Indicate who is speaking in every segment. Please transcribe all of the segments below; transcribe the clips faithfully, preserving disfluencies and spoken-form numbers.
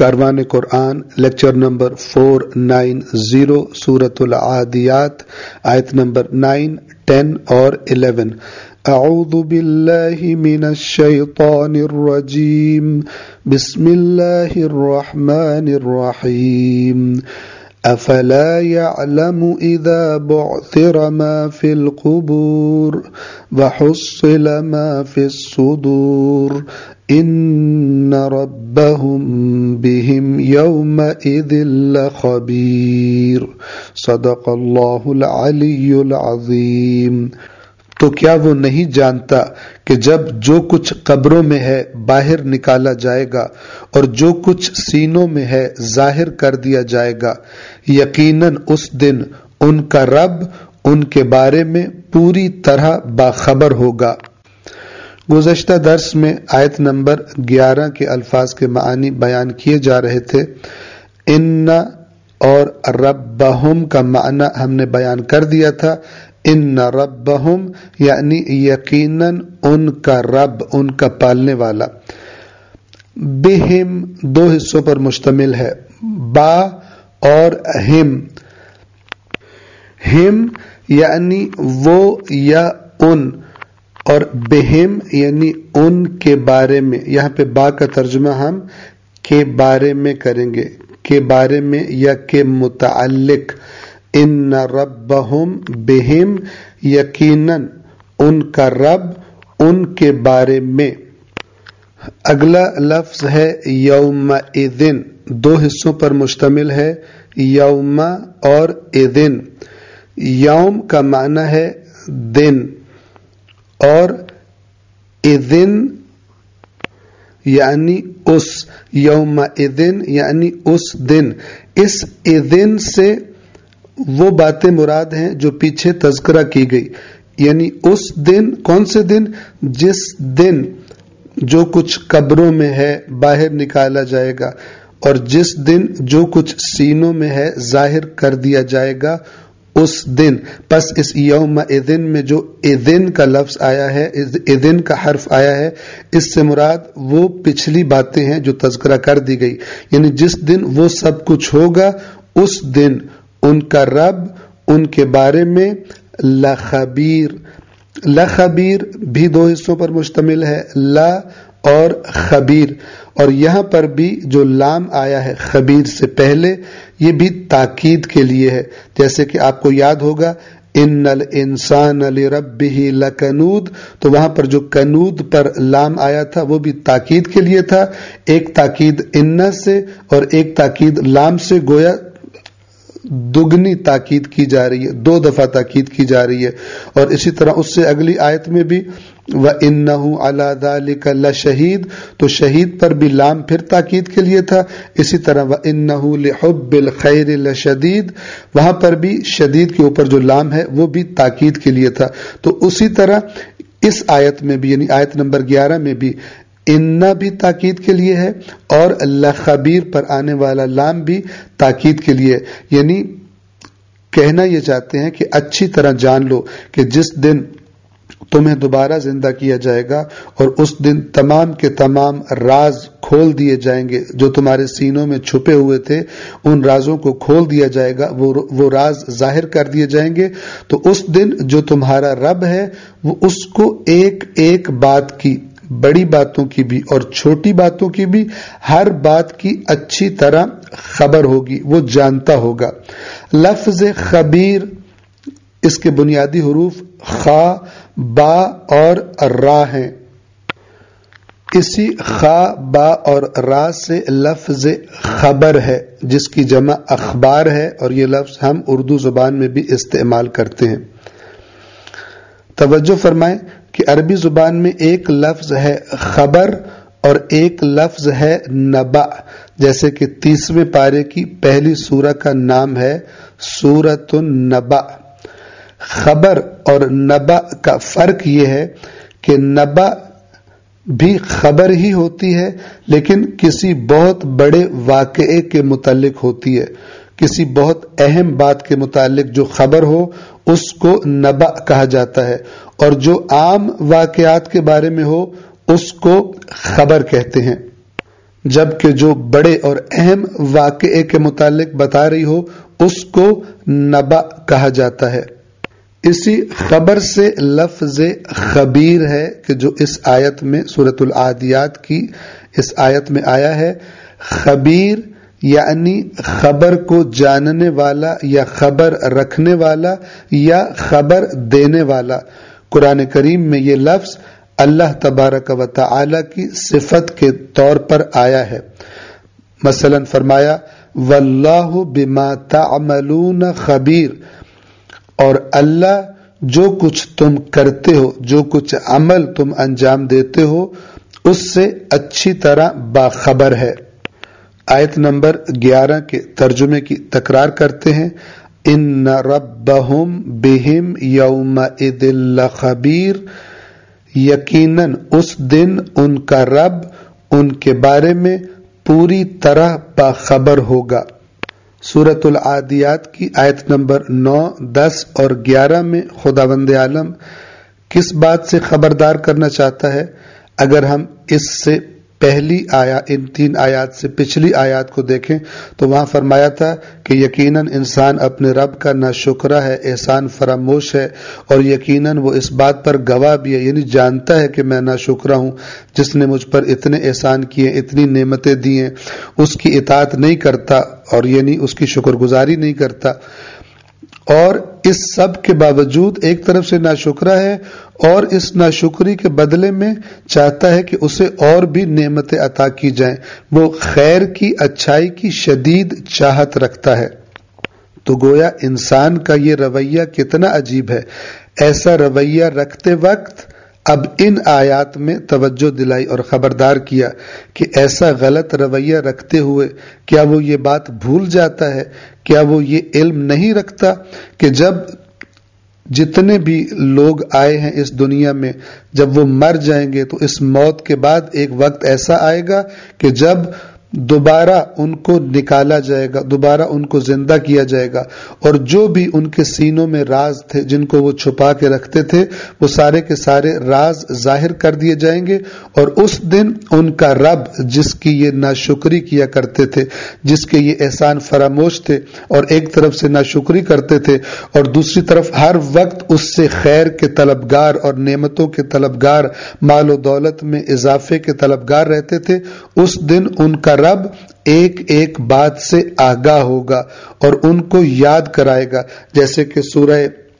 Speaker 1: کاروان Quran lecture number four nine zero سورۃ العادیات آیت نمبر نائن ٹین اور الیون. اعوذ باللہ من الشیطان الرجیم بسم اللہ الرحمن الرحیم. افلا يعلم اذا بعثر ما في القبور وحصل ما في الصدور ان ربهم بهم يومئذ لخبير. صدق اللہ العلی العظیم. تو کیا وہ نہیں جانتا کہ جب جو کچھ قبروں میں ہے باہر نکالا جائے گا اور جو کچھ سینوں میں ہے ظاہر کر دیا جائے گا، یقیناً اس دن ان کا رب ان کے بارے میں پوری طرح باخبر ہوگا. گزشتہ درس میں آیت نمبر گیارہ کے الفاظ کے معنی بیان کیے جا رہے تھے. ان اور ربہم کا معنی ہم نے بیان کر دیا تھا. ان ربہم یعنی یقیناً ان کا رب، ان کا پالنے والا. بہم دو حصوں پر مشتمل ہے، با اور ہم. ہم یعنی وہ یا ان، اور بہم یعنی ان کے بارے میں. یہاں پہ با کا ترجمہ ہم کے بارے میں کریں گے، کے بارے میں یا کے متعلق. ان ربہم بہم یقیناً ان کا رب ان کے بارے میں. اگلا لفظ ہے یوم اذن، دو حصوں پر مشتمل ہے، یوم اور اذن. یوم کا معنی ہے دن اور اذن یعنی اس. یوم اذن یعنی اس دن. اس اذن سے وہ باتیں مراد ہیں جو پیچھے تذکرہ کی گئی. یعنی اس دن، کون سے دن؟ جس دن جو کچھ قبروں میں ہے باہر نکالا جائے گا اور جس دن جو کچھ سینوں میں ہے ظاہر کر دیا جائے گا، اس دن. پس اس یوم اذن میں جو اذن کا لفظ آیا ہے، اذن کا حرف آیا ہے، اس سے مراد وہ پچھلی باتیں ہیں جو تذکرہ کر دی گئی. یعنی جس دن وہ سب کچھ ہوگا، اس دن ان کا رب ان کے بارے میں لخبیر. لخبیر بھی دو حصوں پر مشتمل ہے، لا اور خبیر. اور یہاں پر بھی جو لام آیا ہے خبیر سے پہلے، یہ بھی تاکید کے لیے ہے. جیسے کہ آپ کو یاد ہوگا ان الانسان لربہ لکنود، تو وہاں پر جو کنود پر لام آیا تھا وہ بھی تاکید کے لیے تھا. ایک تاکید ان سے اور ایک تاکید لام سے، گویا دگنی تاکید کی جا رہی ہے، دو دفعہ تاکید کی جا رہی ہے. اور اسی طرح اس سے اگلی آیت میں بھی وَإِنَّهُ عَلَى ذَلِكَ لَشَهِيدٌ، تو شہید پر بھی لام پھر تاکید کے لیے تھا. اسی طرح وَإِنَّهُ لِحُبِّ الْخَيْرِ لَشَدِيدٌ، وہاں پر بھی شدید کے اوپر جو لام ہے وہ بھی تاکید کے لیے تھا. تو اسی طرح اس آیت میں بھی، یعنی آیت نمبر گیارہ میں بھی ان بھی تاکید کے لیے ہے اور لخبیر پر آنے والا لام بھی تاکید کے لیے. یعنی کہنا یہ چاہتے ہیں کہ اچھی طرح جان لو کہ جس دن تمہیں دوبارہ زندہ کیا جائے گا اور اس دن تمام کے تمام راز کھول دیے جائیں گے جو تمہارے سینوں میں چھپے ہوئے تھے، ان رازوں کو کھول دیا جائے گا، وہ وہ راز ظاہر کر دیے جائیں گے. تو اس دن جو تمہارا رب ہے وہ اس کو ایک ایک بات کی، بڑی باتوں کی بھی اور چھوٹی باتوں کی بھی، ہر بات کی اچھی طرح خبر ہوگی، وہ جانتا ہوگا. لفظ خبیر، اس کے بنیادی حروف خا، با اور را ہیں. اسی خا، با اور را سے لفظ خبر ہے جس کی جمع اخبار ہے، اور یہ لفظ ہم اردو زبان میں بھی استعمال کرتے ہیں. توجہ فرمائیں کہ عربی زبان میں ایک لفظ ہے خبر اور ایک لفظ ہے نبع. جیسے کہ تیسویں پارے کی پہلی سورہ کا نام ہے سورۃ النبع. خبر اور نبع کا فرق یہ ہے کہ نبع بھی خبر ہی ہوتی ہے لیکن کسی بہت بڑے واقعے کے متعلق ہوتی ہے. کسی بہت اہم بات کے متعلق جو خبر ہو اس کو نبع کہا جاتا ہے، اور جو عام واقعات کے بارے میں ہو اس کو خبر کہتے ہیں. جبکہ جو بڑے اور اہم واقعے کے متعلق بتا رہی ہو اس کو نبا کہا جاتا ہے۔ اسی خبر سے لفظ خبیر ہے کہ جو اس آیت میں سورۃ العادیات کی اس آیت میں آیا ہے۔ خبیر یعنی خبر کو جاننے والا یا خبر رکھنے والا یا خبر دینے والا۔ قرآن کریم میں یہ لفظ اللہ تبارک و تعالی کی صفت کے طور پر آیا ہے۔ مثلا فرمایا واللہ بما تعملون خبیر، اور اللہ جو کچھ تم کرتے ہو، جو کچھ عمل تم انجام دیتے ہو اس سے اچھی طرح باخبر ہے۔ آیت نمبر گیارہ کے ترجمے کی تکرار کرتے ہیں۔ ان ربہم بہم یومئذ لخبیر، یقیناً اس دن ان کا رب ان کے بارے میں پوری طرح باخبر ہوگا۔ سورۃ العادیات کی آیت نمبر نو، دس اور گیارہ میں خداوند عالم کس بات سے خبردار کرنا چاہتا ہے؟ اگر ہم اس سے پہلی آیا ان تین آیات سے پچھلی آیات کو دیکھیں تو وہاں فرمایا تھا کہ یقیناً انسان اپنے رب کا ناشکرہ ہے، احسان فراموش ہے، اور یقیناً وہ اس بات پر گواہ بھی ہے، یعنی جانتا ہے کہ میں ناشکرہ ہوں، جس نے مجھ پر اتنے احسان کیے، اتنی نعمتیں دی ہیں، اس کی اطاعت نہیں کرتا اور یعنی اس کی شکر گزاری نہیں کرتا، اور اس سب کے باوجود ایک طرف سے ناشکرہ ہے اور اس ناشکری کے بدلے میں چاہتا ہے کہ اسے اور بھی نعمتیں عطا کی جائیں، وہ خیر کی، اچھائی کی شدید چاہت رکھتا ہے۔ تو گویا انسان کا یہ رویہ کتنا عجیب ہے۔ ایسا رویہ رکھتے وقت اب ان آیات میں توجہ دلائی اور خبردار کیا کہ ایسا غلط رویہ رکھتے ہوئے کیا وہ یہ بات بھول جاتا ہے، کیا وہ یہ علم نہیں رکھتا کہ جب جتنے بھی لوگ آئے ہیں اس دنیا میں جب وہ مر جائیں گے تو اس موت کے بعد ایک وقت ایسا آئے گا کہ جب دوبارہ ان کو نکالا جائے گا، دوبارہ ان کو زندہ کیا جائے گا، اور جو بھی ان کے سینوں میں راز تھے جن کو وہ چھپا کے رکھتے تھے وہ سارے کے سارے راز ظاہر کر دیے جائیں گے، اور اس دن ان کا رب جس کی یہ ناشکری کیا کرتے تھے، جس کے یہ احسان فراموش تھے اور ایک طرف سے ناشکری کرتے تھے اور دوسری طرف ہر وقت اس سے خیر کے طلبگار اور نعمتوں کے طلبگار، مال و دولت میں اضافے کے طلبگار رہتے تھے، اس دن ان کا رب ایک ایک بات سے آگاہ ہوگا اور ان کو یاد کرائے گا، جیسے کہ سورہ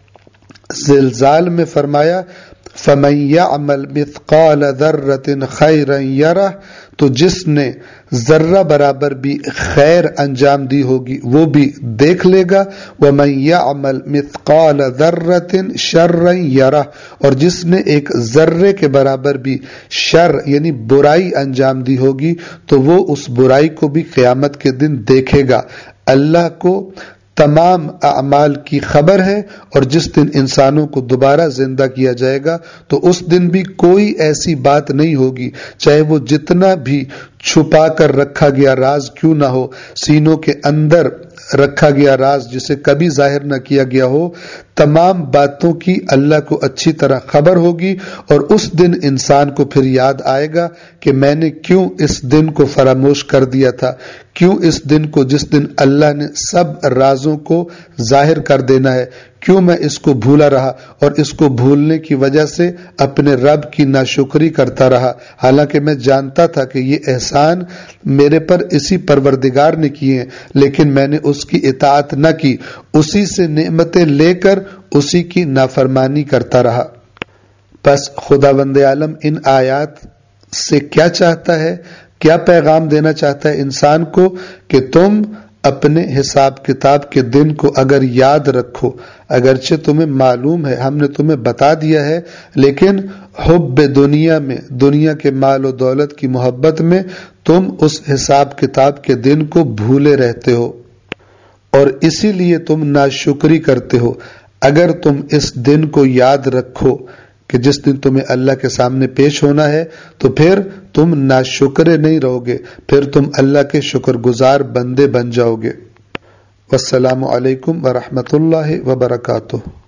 Speaker 1: زلزال میں فرمایا فَمَن يَعْمَلْ مِثْقَالَ ذَرَّةٍ خَيْرًا يَرَهُ، تو جس نے ذرہ برابر بھی خیر انجام دی ہوگی وہ بھی دیکھ لے گا، وَمَن يَعْمَلْ مِثْقَالَ ذَرَّةٍ شَرًّا يَرَهُ، اور جس نے ایک ذرے کے برابر بھی شر یعنی برائی انجام دی ہوگی تو وہ اس برائی کو بھی قیامت کے دن دیکھے گا۔ اللہ کو تمام اعمال کی خبر ہے، اور جس دن انسانوں کو دوبارہ زندہ کیا جائے گا تو اس دن بھی کوئی ایسی بات نہیں ہوگی، چاہے وہ جتنا بھی چھپا کر رکھا گیا راز کیوں نہ ہو، سینوں کے اندر رکھا گیا راز جسے کبھی ظاہر نہ کیا گیا ہو، تمام باتوں کی اللہ کو اچھی طرح خبر ہوگی، اور اس دن انسان کو پھر یاد آئے گا کہ میں نے کیوں اس دن کو فراموش کر دیا تھا، کیوں اس دن کو جس دن اللہ نے سب رازوں کو ظاہر کر دینا ہے، کیوں میں اس کو بھولا رہا اور اس کو بھولنے کی وجہ سے اپنے رب کی ناشکری کرتا رہا، حالانکہ میں جانتا تھا کہ یہ احسان میرے پر اسی پروردگار نے کیے ہیں، لیکن میں نے اس کی اطاعت نہ کی، اسی سے نعمتیں لے کر اسی کی نافرمانی کرتا رہا۔ پس خداوند عالم ان آیات سے کیا چاہتا ہے، کیا پیغام دینا چاہتا ہے انسان کو کہ تم اپنے حساب کتاب کے دن کو اگر یاد رکھو، اگرچہ تمہیں معلوم ہے، ہم نے تمہیں بتا دیا ہے، لیکن حب دنیا میں، دنیا کے مال و دولت کی محبت میں تم اس حساب کتاب کے دن کو بھولے رہتے ہو اور اسی لیے تم ناشکری کرتے ہو۔ اگر تم اس دن کو یاد رکھو کہ جس دن تمہیں اللہ کے سامنے پیش ہونا ہے تو پھر تم ناشکرے نہیں رہو گے، پھر تم اللہ کے شکر گزار بندے بن جاؤ گے۔ والسلام علیکم ورحمۃ اللہ وبرکاتہ۔